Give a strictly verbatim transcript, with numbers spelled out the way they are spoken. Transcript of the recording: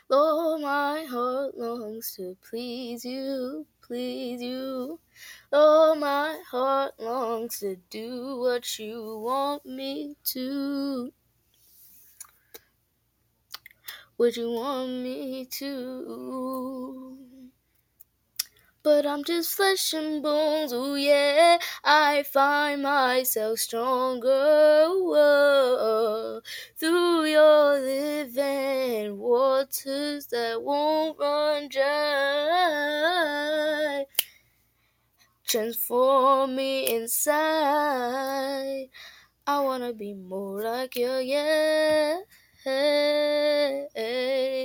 Lord, my heart longs to please you, please you. Lord, my heart longs to do what you want me to. What you want me to. But I'm just flesh and bones, oh yeah. I find myself stronger, whoa, through your living waters that won't run dry. Transform me inside. I wanna be more like you, yeah.